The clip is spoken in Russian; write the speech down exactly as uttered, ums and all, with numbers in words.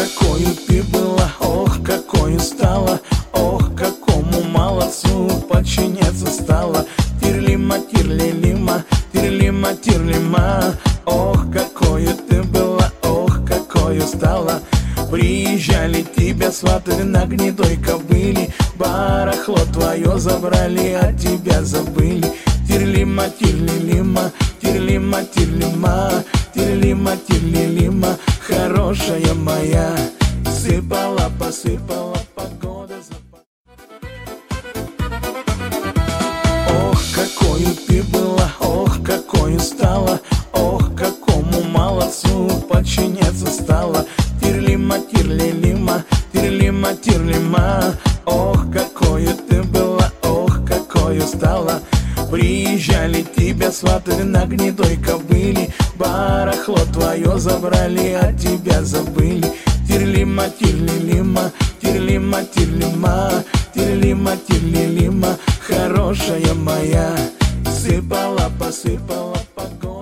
какою ты была, ох, какою стала, ох, какому молодцу подчиняться стала. Тирлима, тирлилима, тирлима, тирлима. Ох, какою ты была, ох, какою стала. Приезжали тебя сватать на гнедой кобыле, барахло твое забрали, а тебя забыли. Тирлима, тирлилима, тирлима, тирлима, тирлима, тирлилима, хорошая моя. Сыпала, посыпала погода за... Ох, какою ты была, ох, какою стала, ох, какому молодцу подчиняться стала. Тирлима, тирлилима, тирлима, тирлима. Ох, какою ты была, ох, какою стала. Приезжали тебя сватать на гнедой кобыле, барахло твое забрали, а тебя забыли. Тирлима, тирлилима, тирлима, тирлима, тирлима, тирлилима, хорошая моя. Сыпала, посыпала погода.